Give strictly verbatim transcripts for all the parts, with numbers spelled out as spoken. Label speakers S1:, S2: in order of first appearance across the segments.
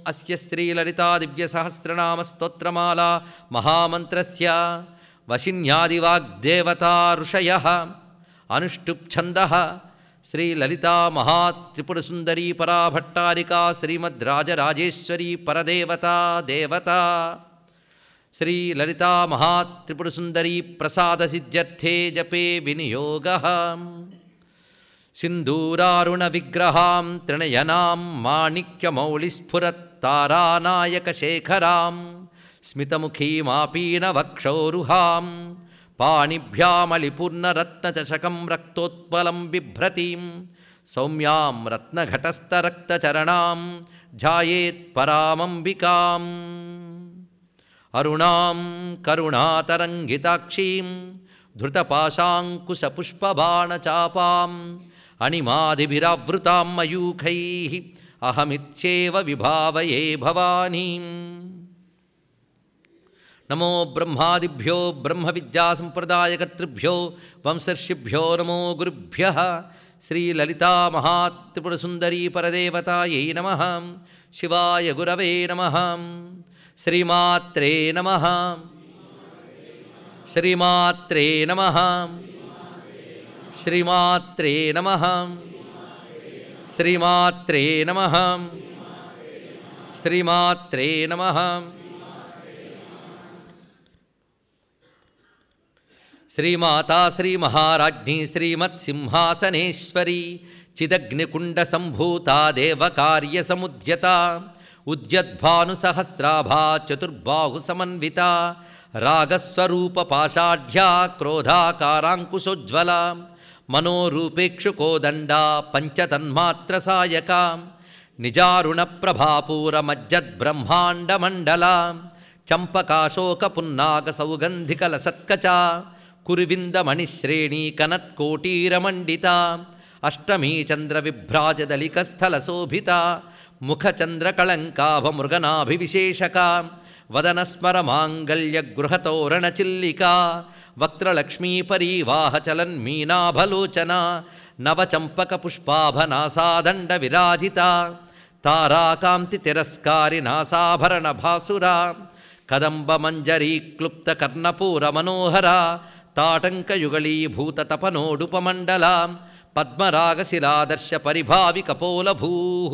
S1: అస్య శ్రీలలితా దివ్యసహస్రనామ స్తోత్రమాలా మహామంత్రస్య వశిన్యాదివాగ్దేవతా ఋషయః అనుష్టుప్ ఛందః శ్రీలలితా మహాత్రిపురసుందరీ పరాభట్టారికా శ్రీమద్రాజరాజేశ్వరీ పరదేవతా దేవతా శ్రీలలితా మహాత్రిపురసుందరీ ప్రసాదసిద్ధ్యర్థే జపే వినియోగః సింధూరారుణ విగ్రహాం త్రినయనాం మాణిక్యమౌళిస్ఫురత్తారానాయకశేఖరాం స్మితముఖీమాపీనవక్షౌరుహాం పాణిభ్యామళిపూర్ణరత్నచషకం రక్తోత్పలం బిభ్రతీం సౌమ్యాం రత్నఘటస్థరక్తచరణాం ధ్యాయేత్పరామంబికాం అరుణాం కరుణాతరంగితాక్షీం ధృతపాశాంకుశపుష్పబాణచాపాం అణిమాదిభిరావృతాం మయూఖైః అహమిత్యేవ విభావయే భవానీం. నమో బ్రహ్మాదిభ్యో బ్రహ్మ విద్యా సంప్రదాయకర్తృభ్యో వంశర్షిభ్యో నమో గురుభ్యః. శ్రీలలితా మహాత్రిపురసుందరీ పరదేవతాయై నమః. శివాయ గురవే నమః. శ్రీమాత్రే నమః. శ్రీమాత్రే నమః. శ్రీమాత్రే నమః. శ్రీమాత్రే నమః. శ్రీమాత్రే నమః. శ్రీమాతా శ్రీమహారాజ్ఞీ శ్రీమత్సింహాసనేశ్వరీ చిదగ్నికుండసంభూతా దేవకార్యసముద్యతా ఉద్యద్భానుసహస్రాభా చతుర్బాహుసమన్వితా రాగస్వరూపపాషాఢ్యా క్రోధాకారాంకుశోజ్వలా మనోరూపేక్షుకోదండా పంచతన్మాత్రసాయకా నిజారుణప్రభాపూరమజ్జద్బ్రహ్మాండమండలా చంపకాశోకపున్నాగసౌగంధికలసత్కచా కురువిందమణిశ్రేణీ కనత్కోటీరమండితా అష్టమీ చంద్రవిభ్రాజదలికస్థలశోభితా ముఖచంద్రకళంకాభమృగనాభివిశేషకా వదనస్మరమాంగల్యగృహతోరణచిల్లికా వక్త్రలక్ష్మీపరీవాహచలన్మీనాభలోచనా నవచంపకపుష్పాభనాసాదండ విరాజితా తారాకాంతి తిరస్కారి నాసాభరణ భాసురా కదంబమంజరీక్లుప్తకర్ణపూరమనోహరా తాటంకయుగళీభూతతపనోడుపమండలా పద్మరాగశిలాదర్శ పరిభావికపోలభూ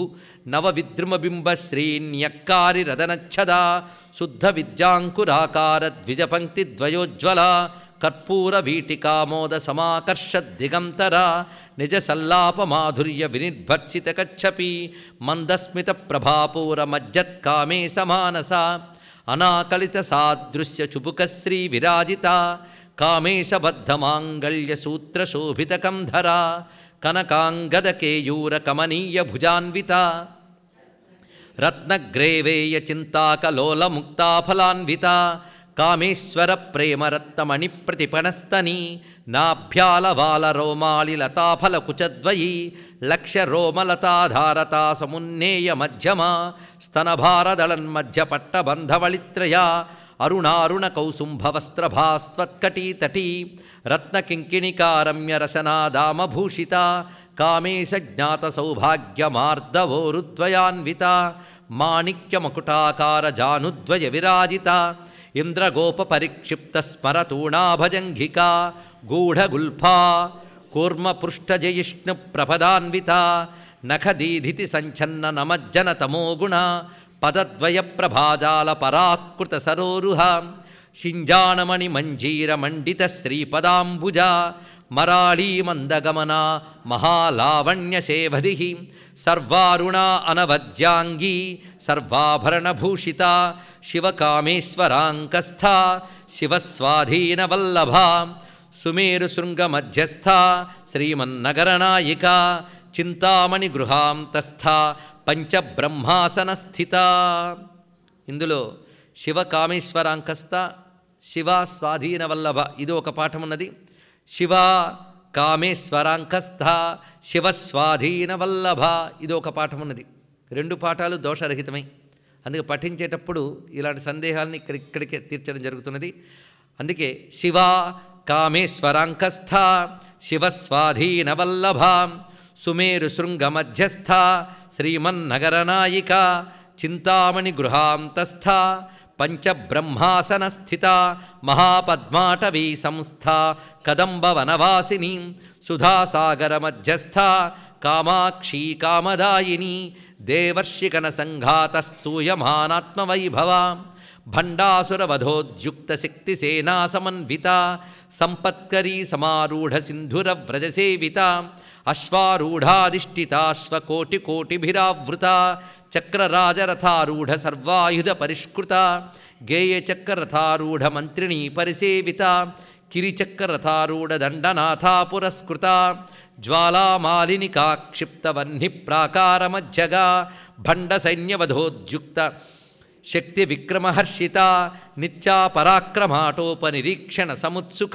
S1: నవవిద్రుమబింబశ్రీన్యక్కారిరదనచ్చదా శుద్ధ విద్యాంకురాకార ద్విజపంక్తిద్వయోజ్వలా కర్పూరవీటికామోద సమాకర్షద్దిగంతరా నిజసల్లాపమాధుర్య వినిర్భర్సితకచ్చపి మందస్మిత ప్రభాపూరమజ్జత్కామే సమానసా అనాకలిత సాదృశ్య చుబుకశ్రీ విరాజితా కామేశబద్ధమాంగళ్యసూత్రశోభితకంధరా కనకాంగదకేయూరకమనీయ భుజాన్వితా రత్నగ్రేవేయ చింతాకలోలముక్తాఫలాన్వితా కామేశ్వర ప్రేమరత్నమణి ప్రతిపణస్తని నాభ్యాలవాలరోమాళిలతాఫలకుచద్వయీ లక్ష్యరోమలతాధారతా సమున్నేయ మధ్యమా స్తనభారదళన్మధ్యపట్టబంధవళిత్రయా అరుణారుణ కౌసుంభవస్త్రభాస్వత్కటీతటీ రత్నకింకిణికారమ్యరసనాదామభూషితా కామేశజ్ఞాతసౌభాగ్యమార్దవోరుద్వయాన్వితా మాణిక్యమకుటాకార జానుద్వయ విరాజితా ఇంద్రగోపపరిక్షిప్తస్మరతూణాభజంఘికా గూఢగుల్ఫా కూర్మపృష్టజయిష్ణుప్రపదాన్వితా నఖదీధితి సంఛన్న నమజ్జనతమోగుణ పదద్వయ ప్రభాజాల పరాకృత సరోరుహ శింజాణమణి మంజీర మండిత శ్రీపదాంబుజా మరాళీ మందగమనా మహాలావణ్యశేభది సర్వారుణా అనవద్యాంగీ సర్వాభరణభూషితా శివకామేశ్వరాంకస్థా శివస్వాధీనవల్లభా సుమేరుశృంగమధ్యస్థా శ్రీమన్నగరనాయికా చింతామణి గృహాంతస్థా పంచబ్రహ్మాసనస్థిత. ఇందులో శివకామేశ్వరాంకస్థ శివ స్వాధీనవల్లభ ఇది ఒక పాఠం ఉన్నది. శివ కామేశ్వరాంకస్థ శివస్వాధీనవల్లభ ఇది ఒక పాఠం ఉన్నది. రెండు పాఠాలు దోషరహితమై, అందుకే పఠించేటప్పుడు ఇలాంటి సందేహాలను ఇక్కడ ఇక్కడికే తీర్చడం జరుగుతున్నది. అందుకే శివ కామేశ్వరాంకస్థ శివస్వాధీనవల్లభ సుమేరు శృంగమధ్యస్థ శ్రీమన్నగరనాయిక చింతామణి గృహాంతస్థ పంచబ్రహ్మాసన స్థిత మహాపద్మాటవీ సంస్థ కదంబ వనవాసిని సుధాసాగర మధ్యస్థ కామాక్షీ కామదాయిని దేవర్షికన సంఘాత స్తూయమానాత్మవైభవ భండాసురవధోద్యుక్త శక్తిసేనా సమన్విత సంపత్కరీ సమారూఢ సింధుర వ్రజసేవిత అశ్వారూఢాధిష్ఠితాశ్వకోటికోటిభిరావృత చక్రరాజరథారూఢ సర్వాయుధ పరిష్కృత గేయచక్రరథారూఢ మంత్రిణీ పరిసేవిత కిరిచక్రరథారూఢ దండనాథా పురస్కృత జ్వాలామాలినికా క్షిప్తవహ్ని ప్రాకారమజ్జగా భండ సైన్యవధోద్యుక్త శక్తి విక్రమహర్షిత నిత్యా పరాక్రమాటోపనిరీక్షణ సముత్సుక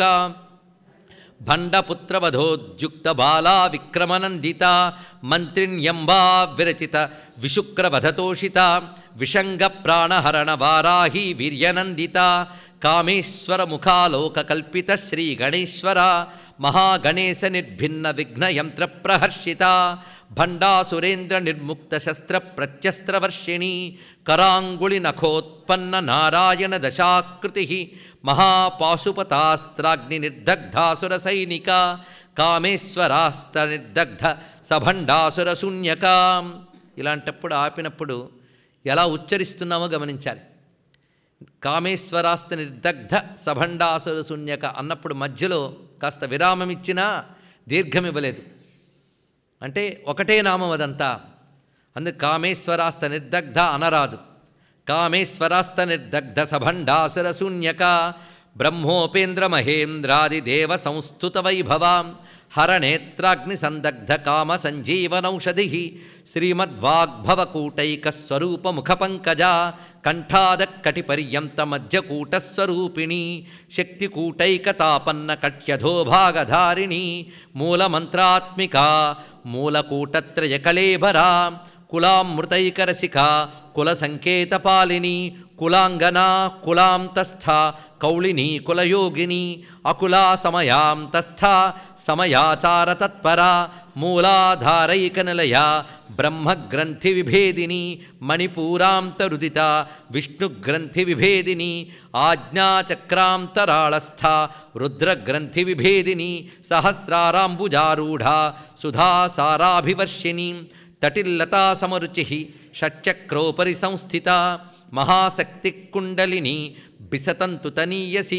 S1: భండపుత్రవధోద్యుక్త బాలా విక్రమనందిత మంత్రిణ్యంబా విరచిత విశుక్రవధతోషిత విషంగ ప్రాణహరణ వారాహి వీర్యనందిత కామేశ్వర ముఖాలోక కల్పిత శ్రీ గణేశ్వర మహాగణేశ నిర్భిన్న విఘ్నయంత్ర ప్రహర్షిత భండాసురేంద్ర నిర్ముక్త శస్త్ర ప్రత్యస్త్రవర్షిణి కరాంగుళి నఖోత్పన్న నారాయణ దశాకృతి మహాపాశుపతాస్త్రాగ్ని నిర్దగ్ధాసుర సైనిక కామేశ్వరాస్త్ర నిర్దగ్ధ సభండాసుర శూన్యక. ఇలాంటప్పుడు ఆపినప్పుడు ఎలా ఉచ్చరిస్తున్నామో గమనించాలి. కామేశ్వరాస్త నిర్దగ్ధ సభండాసుర శూన్యక అన్నప్పుడు మధ్యలో కాస్త విరామం ఇచ్చినా దీర్ఘం ఇవ్వలేదు. అంటే ఒకటే నామం అదంతా. అందుకు కామేశ్వరాస్త నిర్దగ్ధ అనరాదు. కామేశ్వరాస్త నిర్దగ్ధ సభండాసుర శూన్యక బ్రహ్మోపేంద్ర మహేంద్రాది దేవ సంస్థుత వైభవాం హరనేత్రాగ్ని సందగ్ధ కామ సంజీవనౌషధి శ్రీమద్వాగ్భవకూటైక స్వరూప ముఖ పంకజ కంఠాద కటిపర్యంత మధ్యకూటస్వరూపిణి శక్తికూటైకతాపన్న కట్యధోభాగధారిణి మూలమంత్రాత్మిక మూలకూటత్రయకళేభరా కులామృతైకరసిక కుల సంకేతపాలిని కులాంగనా కులాంతస్థ కౌళిని కులయోగిని అకులా సమయాంతస్థ సమయాచార తత్పరా మూలాధారైకనిలయ బ్రహ్మగ్రంథి విభేదిని మణిపూరాంతరుదిత విష్ణుగ్రంథి విభేదిని ఆజ్ఞాచక్రాంతరాళస్థ రుద్రగ్రంథి విభేదిని సహస్రారాంబుజారూఢ సుధాసారాభివర్షిణి తటిల్లతా సమరుచి షట్చక్రోపరి సంస్థిత మహాశక్తి కుండలిని బిసతంతు తనీయసి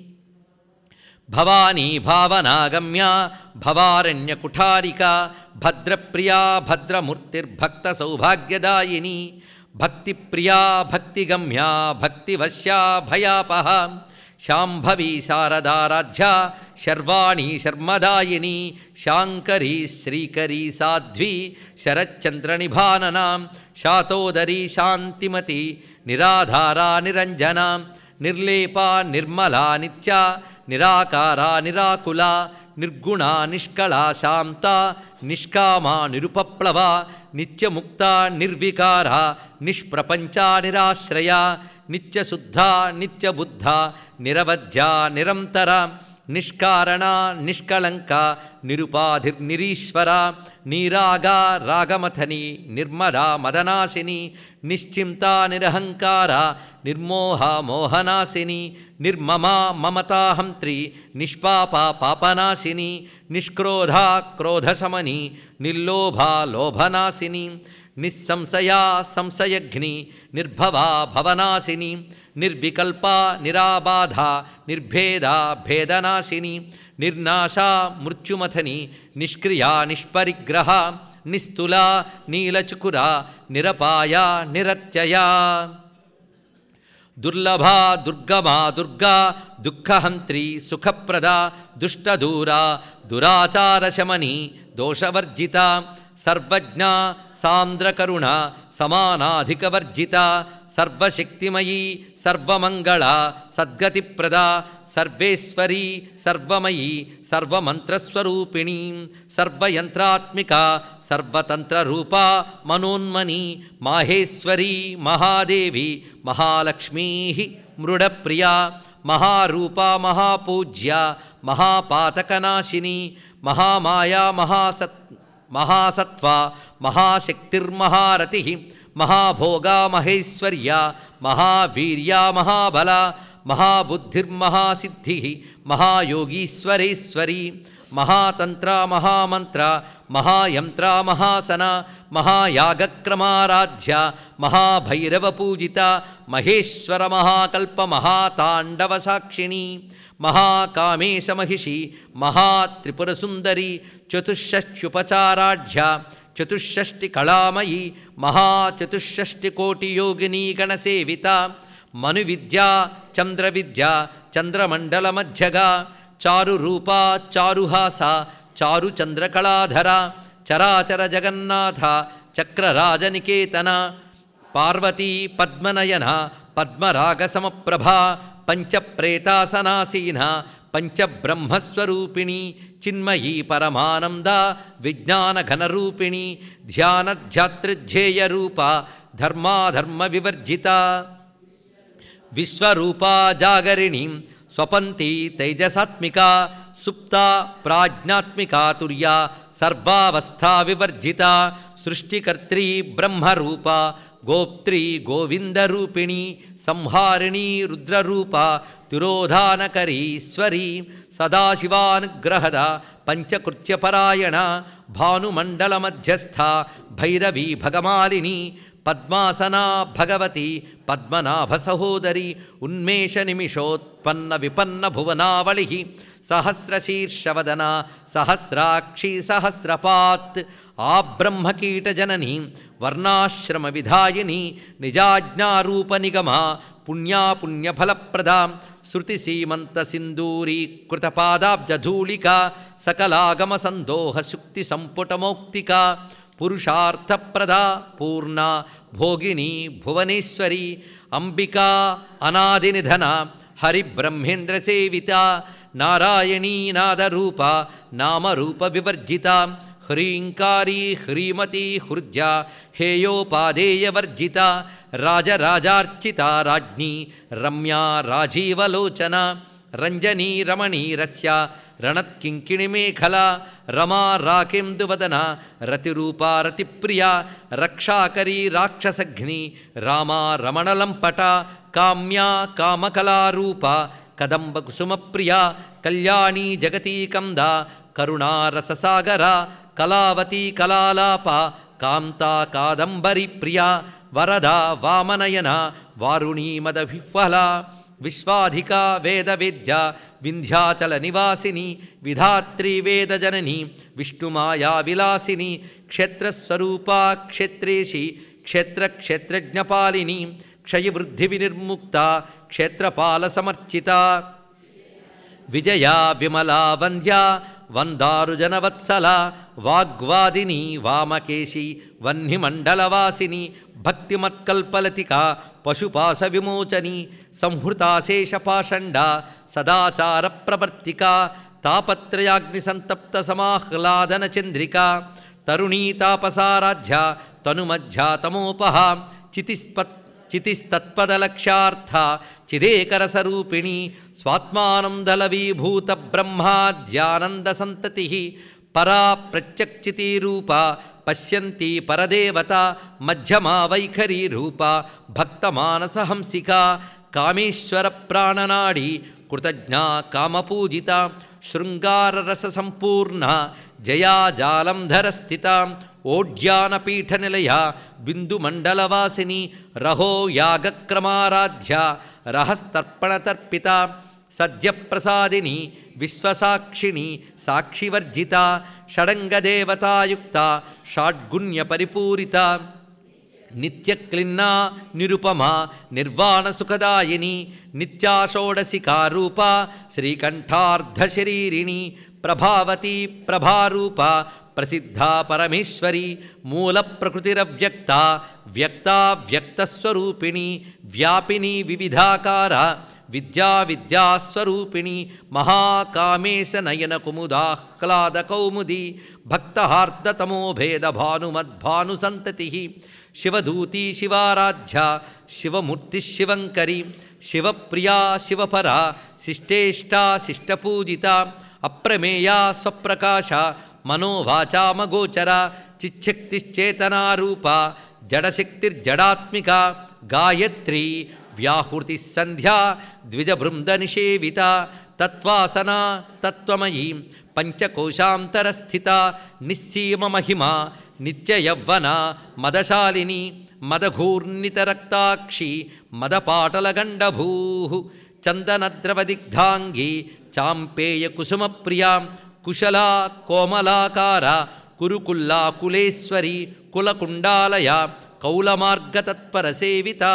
S1: భవానీ భావనాగమ్య భవారణ్యకుఠారిక భద్రప్రియా భద్రమూర్తిర్భక్త సౌభాగ్యదాయిని భక్తిప్రియా భక్తిగమ్యా భక్తివశ్యా భయాపహ శాంభవీ శారదారాధ్య శర్వాణి శర్మదాయిని శాంకరీ శ్రీకరీ సాధ్వి శరచ్చంద్రనిభాననా శాతోదరీ శాంతిమతి నిరాధారా నిరంజనా నిర్లేపా నిర్మలా నిత్య నిరాకారా నిరాకులా నిర్గుణా నిష్కళా శాంత నిష్కామా నిరుపప్లవ నిత్యముక్త నిర్వికార నిష్ప్రపంచా నిరాశ్రయ నిత్యశుద్ధ నిత్యబుద్ధ నిరవధ్య నిరంతర నిష్కారణ నిష్కళంక నిరుపాధిర్నిరీశ్వర నీరాగా రాగమథని నిర్మరా మదనాశిని నిశ్చింత నిరహంకార నిర్మోహ మోహనాశిని నిర్మమా మమతాహంత్రి నిష్పాప పాపనాశిని నిష్క్రోధ క్రోధశమని నిర్లోభా లోభనాశిని నిస్సంశయా సంశయఘ్ని నిర్భవా భవనాశిని నిర్వికల్ప నిరాబాధ నిర్భేద భేదనాశిని నిర్నాశా మృత్యుమథని నిష్క్రియా నిష్పరిగ్రహ నిస్తులా నీలచుకుర నిరపాయ నిరత్యయా దుర్లభా దుర్గమా దుర్గా దుఃఖహంత్రి సుఖప్రద దుష్టదూరా దురాచారశమని దోషవర్జిత సర్వజ్ఞ సాంద్రకరుణ సమానాధికవర్జిత సర్వశక్తిమయీ సర్వమంగళ సద్గతిప్రద సర్వేశ్వరీ సర్వమయీ సర్వమంత్రస్వరూపిణీ సర్వయంత్రాత్మిక సర్వతంత్రరూపా మనోన్మని మాహేశ్వరీ మహాదేవి మహాలక్ష్మీ మృడప్రియా మహారూపా మహాపూజ్య మహాపాతకనాశిని మహామాయా మహాసత్ మహాసత్వ మహాశక్తిర్మహారతి మహాభోగా మహేశ్వర్య మహావీర్యా మహాబల మహాబుద్ధిర్మహాసిద్ధి మహాయోగీశ్వరేశ్వరి మహాతంత్ర మహామంత్ర మహాయంత్ర మహాసన మహాయాగక్రమారాధ్య మహాభైరవపూజిత మహేశ్వర మహాకల్ప మహాతాండవ సాక్షిణి మహాకామేశ మహిషి మహాత్రిపురసుందరి చతుషష్ట్యుపచారాఢ్య చతుషష్టి కళామయీ మహాచతుషష్టి కోటి యోగినీ గణసేవిత మనువిద్యా చంద్రవిద్య చంద్రమండల మధ్యగా చారు రూపా చారుహాస చారు చంద్రకళాధర చరాచర జగన్నాథ చక్రరాజనికేతన పార్వతీ పద్మనయన పద్మరాగసమప్రభ పంచప్రేతాసనాసీన పంచబ్రహ్మస్వరూపిణి చిన్మయీ పరమానంద విజ్ఞానఘనరూపిణి ధ్యానధ్యాతృధ్యేయరూప ధర్మాధర్మ వివర్జిత విశ్వరూపా జాగరిణి స్వపంతి తైజసాత్మిక సుప్త ప్రాజ్ఞాత్మికా తుర్య సర్వావస్థా వివర్జిత సృష్టికర్త్రీ బ్రహ్మరూప గోప్త్రీ గోవిందరూపిణి సంహారిణీ రుద్రరూప తిరోధానకరీశ్వరీ సదాశివానుగ్రహద పంచకృత్యపరాయణ భానుమండల మధ్యస్థ భైరవీ భగమాలిని పద్మాసనా భగవతి పద్మనాభ సహోదరి ఉన్మేష నిమిషోత్పన్న విపన్న భువనావళి సహస్రశీర్షవదన సహస్రాక్షి సహస్రపాత్ ఆ బ్రహ్మకీటజనని వర్ణాశ్రమ విధాయిని నిజాజ్ఞారూప నిగమ పుణ్యాపుణ్యఫలప్రద శృతిసీమంత సింధూరీకృతపాదాబ్జధూళిక సకలాగమ సందోహ శుక్తి సంపుటమౌక్తిక పురుషార్థప్రద పూర్ణ భోగిని భువనేశ్వరి అంబికా అనాదినిధన హరిబ్రహ్మేంద్ర సేవిత నారాయణీ నాదరూప నామరూప వివర్జిత హ్రీంకారీ హ్రీమతి హృద్య హేయోపాదేయవర్జిత రాజరాజార్చిత రాజ్ఞీ రమ్యా రాజీవలోచన రంజనీ రమణీరస్య రణత్కింకిణిమేఖల రమా రాకేందువదన రతిరూపా రతిప్రియ రక్షాకరీ రాక్షసఘ్ని రామా రమణలంపట కామ్యా కామకళారూప కదంబ కుసుమప్రియ కళ్యాణీ జగతీకంద కరుణారససాగర కళావతీ కళాలాప కాంతా కాదంబరి ప్రియ వరద వామనయన వారుణీ మదవిహ్వల విశ్వాధికా వేదవేద్య వింధ్యాచల నివాసిని విధాత్రీ వేదజనని విష్ణుమాయా విలాసిని క్షేత్రస్వరూపా క్షేత్రేషి క్షేత్రక్షేత్రజ్ఞపాలిని క్షయవృద్ధి వినిర్ముక్త క్షేత్రపాల సమర్చిత విజయా విమలా వంద్య వందారుజనవత్సల వాగ్వాదిని వామకేశి వహ్నిమండలవాసిని భక్తిమత్కల్పలతిక పశుపాస విమోచని సంహృతాశేషపాషండ సదాచార ప్రవర్తిక తాపత్రయాగ్నిసంతప్త సమాహ్లాదన చంద్రిక తరుణీ తాపసారాధ్య తనుమధ్యా తమోపహ చితిస్పత్ చితిస్తత్పదలక్ష్యార్థ చిదేకరసరూపిణి స్వాత్మానందలవీభూత బ్రహ్మాద్యానంద సంతతి పరా ప్రత్యక్షితీరూప పశ్యంతి పరదేవత మధ్యమా వైఖరీ రూప భక్తమానసహంసిక కామేశ్వర ప్రాణనాడి కృతజ్ఞా కామపూజిత శృంగారరస సంపూర్ణ జయా జాలంధర స్థిత ఓడ్యానపీఠనిలయ బిందుమండలవాసిని రహో యాగక్రమారాధ్య రహస్తర్పణతర్పిత సద్యప్రసాదిని విశ్వసాక్షిణి సాక్షివర్జిత షడంగదేవతాయుక్త షాడ్గుణ్యపరిపూరిత నిత్యక్లిన్నా నిరుపమా నిర్వాణసుఖదాయిని నిత్యాషోడశికారూప శ్రీకంఠార్ధశరీరిణి ప్రభావతి ప్రభారూప ప్రసిద్ధా పరమేశ్వరి మూల ప్రకృతిరవ్యక్త వ్యక్తా వ్యక్తస్వరూపిణి వ్యాపిని వివిధాకార విద్యా విద్యాస్వరూపిణి మహాకామేశ నయన కుముదాహ్లాద కౌముది భక్తహార్దతమోభేద భానుమద్భాను సంతతి శివదూతి శివారాధ్య శివమూర్తి శివంకరి శివప్రియా శివపరా శిష్టేష్టా శిష్టపూజిత అప్రమేయా స్వప్రకాశ మనోవాచామగోచర చిచ్చక్తిశ్చేతనారూప జడశక్తిర్జడాత్మిక గాయత్రీ వ్యాహృతి సంధ్యా ద్విజబృంద నిషేవిత తత్వాసన తత్వమయీ పంచకోశాంతరస్థిత నిస్సీమ మహిమ నిత్యయవ్వన మదశాలిని మదఘూర్ణితరక్తాక్షి మదపాటలగండభూ చందనద్రవదిగ్ధాంగి చాంపేయ కుసుమప్రియా కుశలా కోమలాకార కురుకుల్లా కులేశ్వరి కులకుండాలయ కౌలమార్గతత్పరసేవిత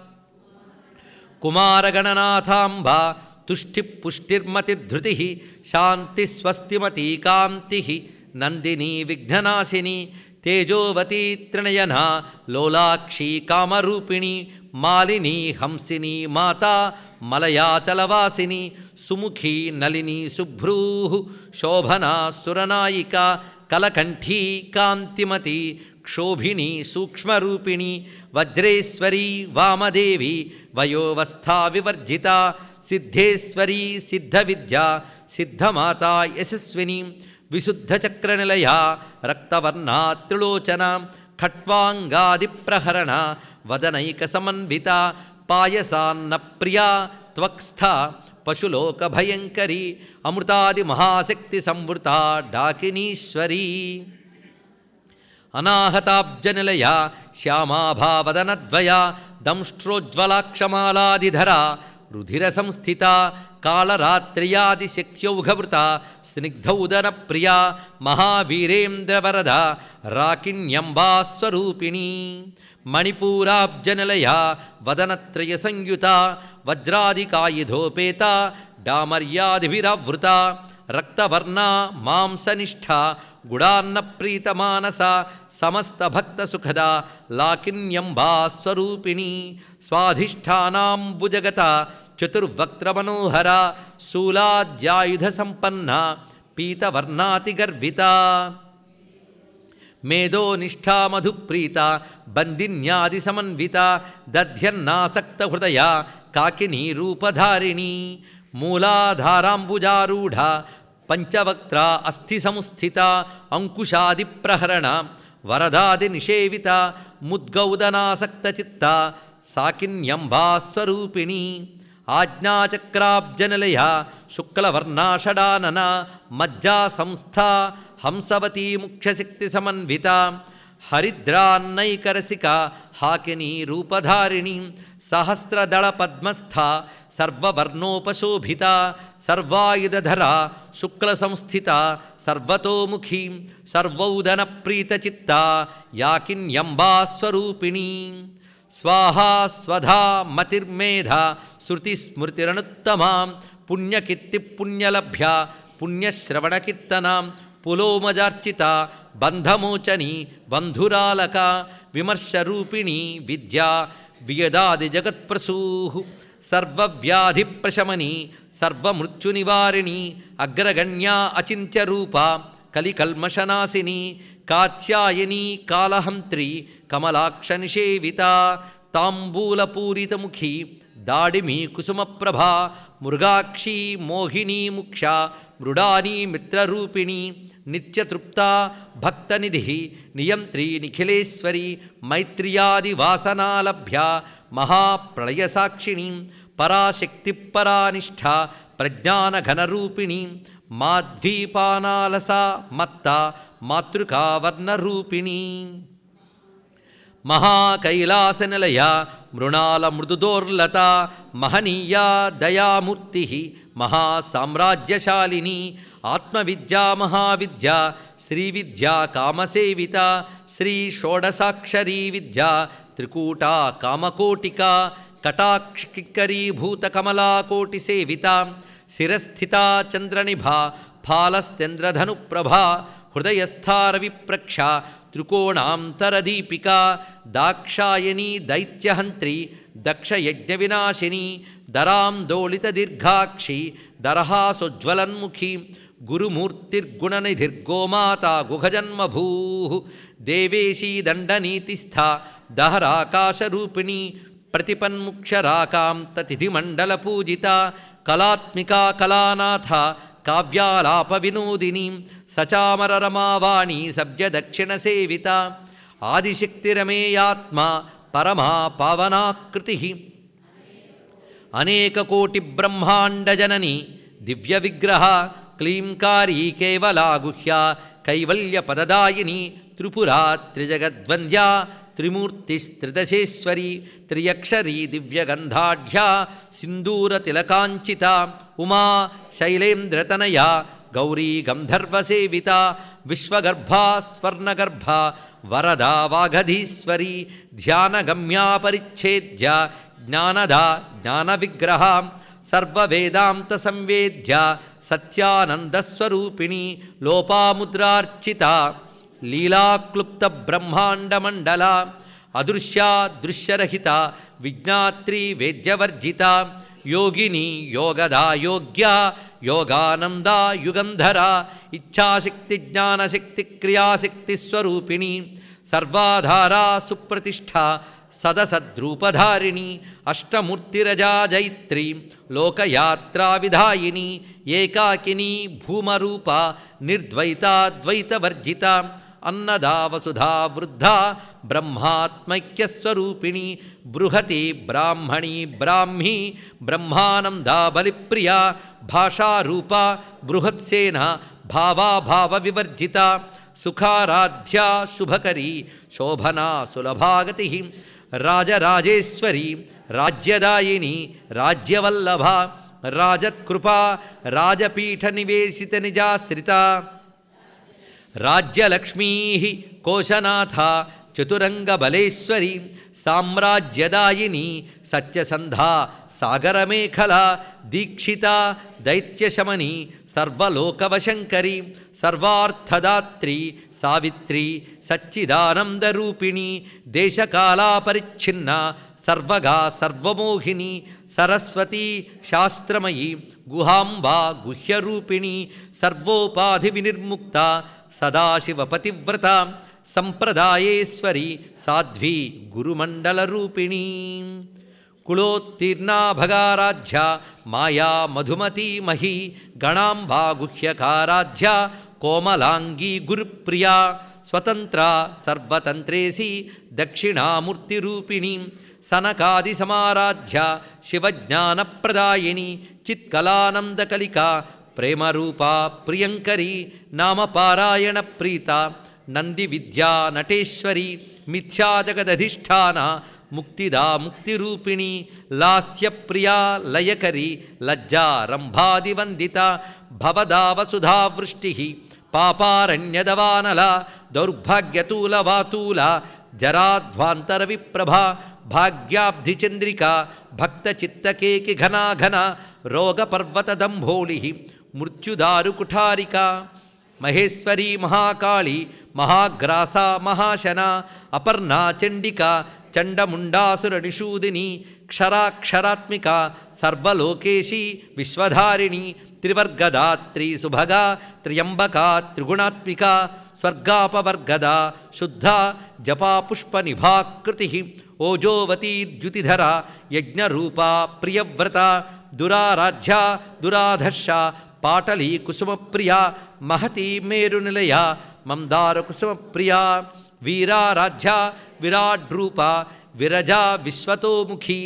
S1: కుమారగణనాథాంబ తుష్టిపుష్టిర్మతిర్ధృతి శాంతి స్వస్తిమతీ కాంతి నందినీ విఘ్ననాశిని తేజోవతీ త్రినయన లోలాక్షి కామరూపిణి మాలిని హంసిని మాతా మలయాచలవాసిని సుముఖీ నలిని శుభ్రూ శోభనా సురనాయిక కలకంఠీ కాంతిమతి క్షోభిని సూక్ష్మరూపిణి వజ్రేశ్వరీ వామదేవి వయోవస్థా వివర్జిత సిద్ధేశ్వరీ సిద్ధవిద్యా సిద్ధమాతా యశస్విని విశుద్ధచక్రనిలయ రక్తవర్ణా త్రిలోచన ఖట్వాంగాదిప్రహరణ వదనైక సమన్విత పాయసాన్న ప్రియా త్వక్స్థ పశులోకభయంకరీ అమృతాది మహాశక్తి సంవృత డాకినీశ్వరీ అనాహతాబ్జనిలయ శ్యామాభావదనద్వయ దంష్ట్రోజ్వలాక్షమాలాదిధర రుధిర సంస్థిత కాళరాత్ర్యాదిశక్త్యౌఘవృత స్నిగ్ధౌదన ప్రియా మహావీరేంద్రవరద రాకిణ్యంబాస్వరూపిణీ మణిపూరాబ్జనిలయ వదనత్రయ సంయుత వజ్రాదికాయుధోపేత డామర్యాదిభిరావృత రక్తవర్ణ మాంసనిష్ఠ గుడాన్నప్రీతమానస సమస్తభక్తసుఖద లాకిన్యంబాస్వరూపిణీ స్వాధిష్టానాంబుజగత చతుర్వక్త్రమనోహర శూలాద్యాయుధ సంపన్న పీతవర్ణాతిగర్విత మేధోనిష్ఠా మధుప్రీత బందిన్యాది సమన్విత దధ్యన్నాసక్త హృదయ కాకినీ రూపధారిణి మూలాధారాంబుజారూఢ పంచవక్త్ర అస్థి సంస్థిత అంకుశాది ప్రహరణ వరదాది నిషేవిత ముద్గౌదనాసక్త చిత్త సాకిన్యంబాస్వరూపిణి ఆజ్ఞాచక్రాబ్జనిలయ శుక్లవర్ణాషడానన మజ్జా సంస్థా హంసవతీ ముఖ్యశక్తి సమన్విత హరిద్రాన్నైకరసిక హాకినీ రూపధారిణి సహస్రదళ పద్మస్థ సర్వవర్ణోపశోభిత సర్వాయుధధర శుక్ల సంస్థిత సర్వతోముఖీ సర్వౌదన ప్రీతచిత్త యాకిన్యంబాస్వరూపిణీ స్వాహా స్వధా మతిర్మేధ శృతిస్మృతిరనుత్తమా పుణ్యకీర్తి పుణ్యలభ్య పుణ్యశ్రవణకీర్తన పులోమజార్చిత బంధమోచని బంధురాలక విమర్శరూపిణీ విద్యా వియదాది జగత్ప్రసూ సర్వవ్యాధిప్రశమని సర్వమృత్యునివారిణి అగ్రగణ్యా అచింత్యరూప కలికల్మషనాశిని కాత్యాయనీ కాళహంత్రి కమలాక్ష నిషేవిత తాంబూలపూరితముఖి దాడిమి కుసుమప్రభా మృగాక్షి మోహినీ ముక్ష మృడానీ మిత్రరూపిణి నిత్యతృప్త భక్తనిధి నియంత్రీ నిఖిలేశ్వరి మైత్ర్యాదివాసనాలభ్య మహాప్రళయసాక్షిణి పరాశక్తి పరానిష్ఠ ప్రజ్ఞానఘనరూపిణి మాధ్వీపానాలసా మత్త మాతృకావర్ణరూపిణి మహాకైలాసనిలయ మృణాల మృదుదోర్లత మహనీయా దయామూర్తి మహాసామ్రాజ్యశాలిని ఆత్మవిద్యా మహావిద్యా శ్రీవిద్యా కామసేవిత శ్రీ షోడసాక్షరీ విద్యా త్రికూటా కామకోటికా కటాక్షికరీభూత కమలాకోటి సేవిత శిరస్థితా చంద్రనిభా ఫాలశ్చంద్రధనుప్రభా హృదయస్థారవిప్రక్ష త్రికోణాంతరదీపికా దాక్షాయనీ దైత్యహంత్రి దక్షయజ్ఞవినాశిని దరాందోళితదీర్ఘాక్షి దరహాసోజ్వలన్ముఖి గురుమూర్తిర్గుణనిధిర్గోమాతా గుహజన్మభూ దేవేశీ దండనీతిస్థ దహరాకాశరూపిణి ప్రతిపన్ముక్షరాకాంతతిథిమండలపూజిత కళాత్మికా కళానాథ కావ్యాలాప వినోదిని సచామరరమావాణి సవ్యదక్షిణ సేవిత ఆదిశక్తిరమేయాత్మ పరమా పావనాకృతి అనేకకోటి బ్రహ్మాండజనని దివ్య విగ్రహ క్లీంకారీ కేవలా గుహ్య కైవల్య పదదాయిని త్రిపురా త్రిజగద్వంద్యా త్రిమూర్తిస్త్రిదశేశ్వరి త్రియక్షరీ దివ్యగంధాఢ్యా సింధూరతిలకాంచిత ఉమా శైలేంద్రతనయ గౌరీ గంధర్వసేవిత విశ్వగర్భా స్వర్ణగర్భ వరదా వాగధీశ్వరి ధ్యానగమ్యా పరిచ్ఛేద్య జ్ఞానదా జ్ఞానవిగ్రహ సర్వవేదాంత సంవేద్య సత్యానందస్వరూపిణి లోపాముద్రార్చిత లీలాక్లుప్త బ్రహ్మాండమండల అదృశ్యా దృశ్యరహిత విజ్ఞాత్రి వేద్యవర్జిత యోగిని యోగదా యోగ్య యోగానంద యుగంధర ఇచ్ఛాశక్తి జ్ఞానశక్తి క్రియాశక్తి స్వరూపిణి సర్వాధారా సుప్రతిష్ఠ సదసద్రూపధారిణి అష్టమూర్తిరజా జైత్రి లోకయాత్రా విధాయిని ఏకాకిని భూమరూప నిర్ద్వైతాద్వైతవర్జిత అన్నదా వసుధా వృద్ధ బ్రహ్మాత్మైక్యస్వరూపిణి బృహతి బ్రాహ్మణి బ్రాహ్మీ బ్రహ్మానందా బలిప్రియ భాషారూప బృహత్సేన భావాభావ వివర్జిత సుఖారాధ్య శుభకరీ శోభనా సులభాగతి రాజరాజేశ్వరి రాజ్యదాయిని రాజ్యవల్లభ రాజకృపా రాజపీఠ నివేశిత నిజాశ్రిత రాజ్యలక్ష్మీ కోశనాథ చతురంగబలేశ్వరి సామ్రాజ్యదాయిని సత్యసంధా సాగరమేఖల దీక్షిత దైత్యశమని సర్వలోకవశంకరి సర్వార్థదాత్రి సావిత్రి సచ్చిదానందరూపిణి దేశకాలాపరిచ్ఛిన్న సర్వగా సర్వమోహిని సరస్వతి శాస్త్రమయీ గుహాంబా గుహ్యరూపిణి సర్వోపాధి వినిర్ముక్త సదాశివపతివ్రత సంప్రదాయేశ్వరి సాధ్వి గురుమండలరూపిణి కులోత్తీర్ణా భగారాధ్య మాయా మధుమతీ మహి గణాంబా గుహ్యకారాధ్య కోమలాంగీ గురుప్రియా స్వతంత్ర సర్వతంత్రేసి దక్షిణామూర్తిరూపిణి సనకాది సమారాధ్య శివజ్ఞానప్రదాయిని చిత్కలానందకలికా ప్రేమరూపా ప్రియంకరి నామపారాయణ ప్రీత నంది విద్యా నటేశ్వరి మిథ్యాజగదధిష్టాన ముక్తిదా ముక్తిరూపిణి లాస్యప్రియా లయకరి లజ్జా రంభాదివందిత భవదావసుధావృష్టి పాపారణ్యదవానల దౌర్భాగ్యతూలవాతూల జరాధ్వాంతర విప్రభ భాగ్యాబ్ధిచంద్రిక భక్తచిత్తకేకి ఘనాఘన రోగపర్వతదంభోళి మృత్యుదారుకుఠారిక మహేశ్వరీ మహాకాళి మహాగ్రాస మహాశన అపర్ణా చండిక చండముండాసురనిషూదిని క్షరాక్షరాత్మిక సర్వలోకేశి విశ్వధారిణి త్రివర్గదాత్రి సుభగా త్ర్యంబకా త్రిగుణాత్మిక స్వర్గాపవర్గద శుద్ధ జపాపుష్పనిభాకృతి ఓజోవతీ ద్యుతిధర యజ్ఞరూపా ప్రియవ్రత దురారాధ్య దురాధర్ష పాటలీ కుసుమప్రియ మహతి మేరునిలయ మందార కుసుమప్రియ వీరారాధ్య విరాడ్రూప విరజా విశ్వతోముఖి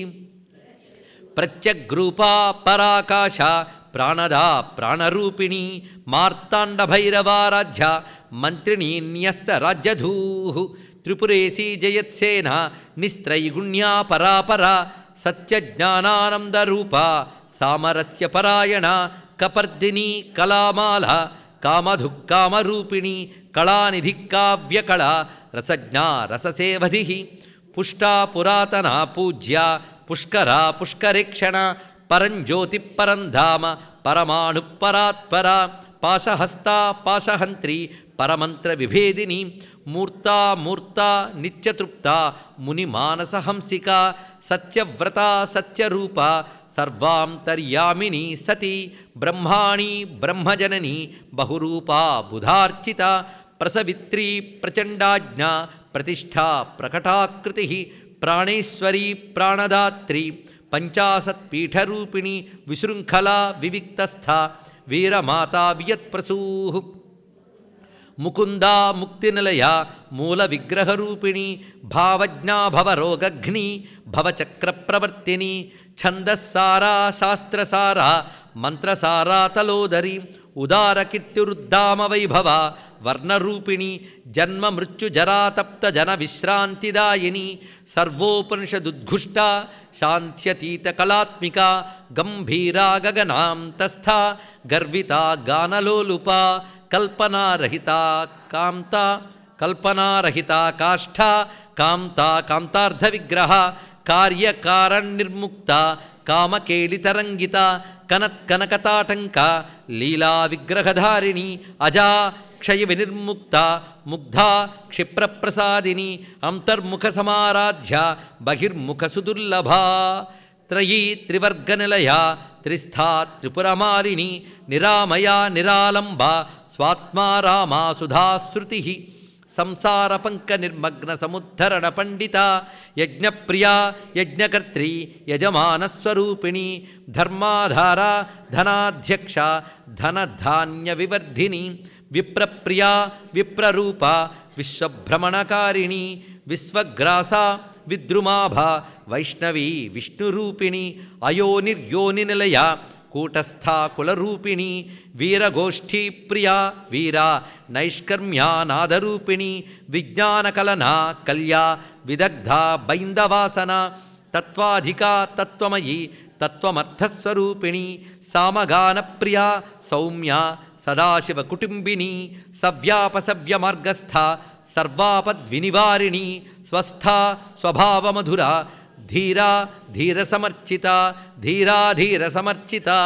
S1: ప్రత్యగ్రూపా పరాకాశ ప్రాణదా ప్రాణరూపిణి మార్తాండభైరవారాధ్య మంత్రిణీ న్యస్తరాజ్యధూ త్రిపురేశీ జయత్సేన నిస్త్రైగుణ్యా పరాపర సత్యజ్ఞానానందరూప సామరస్య పరాయణ కపర్దిని కళామాల కామధుక్కామరూపిణి కళానిధి కావ్యకళ రసజ్ఞా రససేవధి పుష్టా పురాతన పూజ్య పుష్కరా పుష్కరేక్షణ పరంజ్యోతి పరంధామ పరమాణు పరాత్పర పాశహస్తా పాశహంత్రి పరమంత్ర విభేదిని మూర్తా మూర్త నిత్యతృప్త మునిమానసహంసిక సత్యవ్రత సత్యరూప సర్వాంతర్యామిని సతి బ్రహ్మాణి బ్రహ్మజనని బహురూపా బుధార్చిత ప్రసవిత్రీ ప్రచండాజ్ఞ ప్రతిష్ఠా ప్రకటాకృతి ప్రాణేశ్వరీ ప్రాణదాత్రి పంచాశత్పీఠరూపిణి విశృంఖలా వివిక్తస్థ వీరమాతా వియత్ప్రసూ ముకుందా ముక్తినిలయ మూల విగ్రహరూపిణి భావజ్ఞా భవరోగఘ్ని భవచక్రప్రవర్తిని ఛందస్సారా శాస్త్రసారా మంత్రసారా తలోదరి ఉదారకీర్తిరుద్దామ వైభవ వర్ణరూపిణి జన్మ మృత్యుజరాతప్త జన విశ్రాంతిదాయిని సర్వోపనిషదుద్ఘుష్ట శాంత్యతీత కళాత్మిక గంభీరా గగనాంతస్థ గర్విత గానలోలుప కల్పనారహిత కాంత కల్పనారహిత కాష్ఠ కాంత కాంతార్థ విగ్రహ కార్యకారణ్నిర్ముక్త కామకేళితరంగిత కనత్కనకతాటంక లీలా విగ్రహధారిణి అజా క్షయ వినిర్ముక్త ముగ్ధా క్షిప్రప్రసాదిని అంతర్ముఖ సమారాధ్య బహిర్ముఖ సుదుర్లభా త్రయీ త్రివర్గనిలయ త్రిస్థా త్రిపురమాలిని నిరామయా నిరాలంబ స్వాత్మా రామా సుధాశ్రుతి సంసార పంక నిర్మగ్న సముద్ధరణ పండిత యజ్ఞప్రియా యజ్ఞకర్త్రి యజమానస్వరూపిణి ధర్మాధార ధనాధ్యక్ష ధనధాన్య వివర్ధిని విప్రప్రియా విప్రరూప విశ్వభ్రమణకారిణి విశ్వగ్రాస విద్రుమాభ వైష్ణవీ విష్ణురూపిణి అయోనిర్యోని నిలయ కూటస్థా కులరూపిణి వీరగోష్ఠీ ప్రియా వీరా నైష్కర్మ్యానాదరూపిణి విజ్ఞానకలనా కల్యా విదగ్ధా బైందవాసన తత్వాధికా తత్వమయీ తత్వమర్థస్వరూపిణి సామగానప్రియా సౌమ్య సదాశివకుటుంబిని సవ్యాపసవ్యమార్గస్థ సర్వాపద్వినివారిణి స్వస్థా స్వభావమధుర ధీరా ధీరసమర్చిత ధీరాధీరసమర్చిత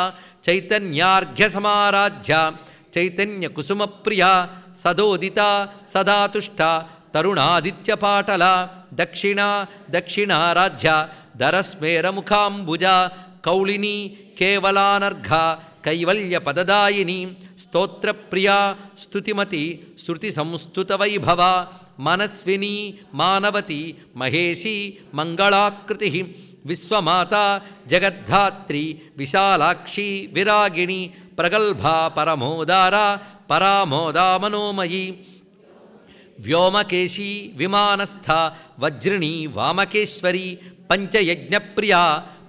S1: చైతన్యార్ఘ్యసమారాధ్య చైతన్యకుసుమప్రియ సదోదిత సదాతుష్ట తరుణాదిత్యపాటల దక్షిణ దక్షిణారాధ్య దరస్మేరముఖాంబుజ కౌళిని కేవలానర్ఘ కైవల్యపదదాయిని స్తోత్రప్రియా స్తుతిమతి శృతి సంస్తుత వైభవ మనస్విని మానవతి మహేషి మంగళాకృతి విశ్వమాత జగద్ధాత్రి విశాలాక్షి విరాగిణి ప్రగల్భా పరమోదార పరామోదా మనోమయీ వ్యోమకేశీ విమానస్థ వజ్రిణి వామకేశ్వరి పంచయజ్ఞప్రియా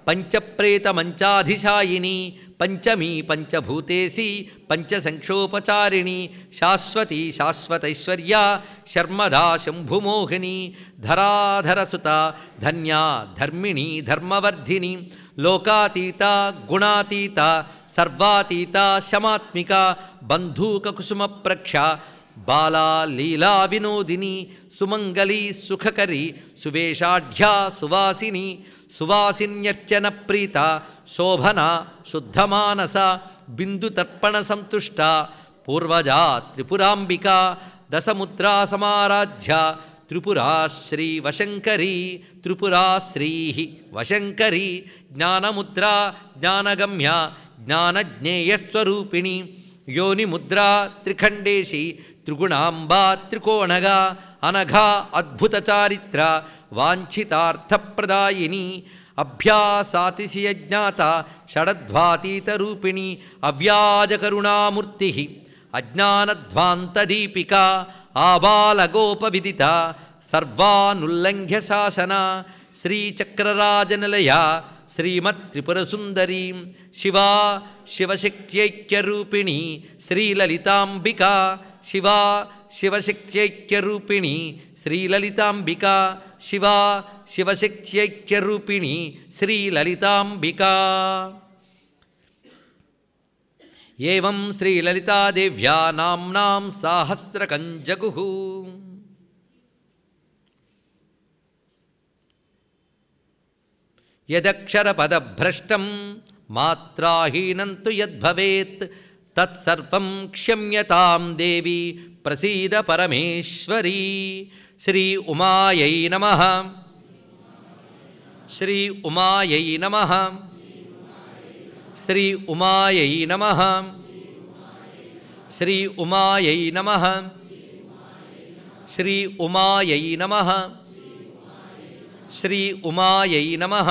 S1: పంచప్రేతమంచాధిశాయిని పంచమీ పంచభూతేసి పంచసంక్షోపచారిణి శాశ్వతి శాశ్వతైశ్వర్యా శర్మదా శంభుమోహిని ధరాధరసుత ధన్యా ధర్మిణి ధర్మవర్ధిని లోకాతీత గుణాతీత సర్వాతీత శమాత్మిక బంధూకకుసుమప్రక్ష బాలా లీలా వినోదిని సుమంగళీ సుఖకరి సువేషాఢ్యా సువాసిని సువాసిన్యర్చన ప్రీత శోభన శుద్ధమానస బిందుతర్పణ సంతుష్ట పూర్వజా త్రిపురాంబిక దశముద్రా సమారాధ్య త్రిపురా శ్రీ వశంకరీ త్రిపురా శ్రీ వశంకరీ జ్ఞానముద్రా జ్ఞానగమ్య జ్ఞానజ్ఞేయస్వరూపిణి యోనిముద్రా త్రిఖండేశి త్రిగుణాంబా త్రికోణగా అనఘా అద్భుత చారిత్ర వాంఛితార్థప్రదాయిని అభ్యాసాతిశయజ్ఞాత షడధ్వాతీతరూపిణి అవ్యాజకరుణామూర్తి అజ్ఞానధ్వాంతదీపిక ఆబాలగోపవిదిత సర్వానుల్లంఘ్య శాసన శ్రీచక్రరాజనిలయ శ్రీమత్త్రిపురసుందరీ శివా శివశక్త్యైక్యరూపిణి శ్రీలలితాంబిక శివా శివశక్త్యైక్యరూపిణి శ్రీలలితాంబిక శివా శివశక్త్యైక్యరూపిణి శ్రీలలితాంబిక ఏవం శ్రీలలితాదేవ్యా నామ్నాం సాహస్రకం జగుః యదక్షరపదభ్రష్టం మాత్రాహీనం తు యద్భవేత్ తత్సర్వం క్షమ్యతాం దేవి ప్రసీద పరమేశ్వరీ. శ్రీ ఉమాయై నమః. శ్రీ ఉమాయై నమః. శ్రీ ఉమాయై నమః. శ్రీ ఉమాయై నమః. శ్రీ ఉమాయై నమః. శ్రీ ఉమాయై నమః.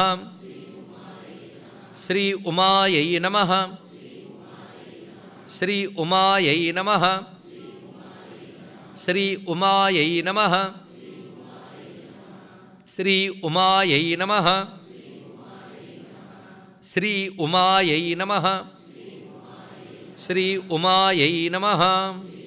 S1: శ్రీ ఉమాయై నమః. శ్రీ ఉమాయై నమః. శ్రీ ఉమాయై నమః శ్రీ ఉమాయై నమః శ్రీ ఉమాయై నమః శ్రీ ఉమాయై నమః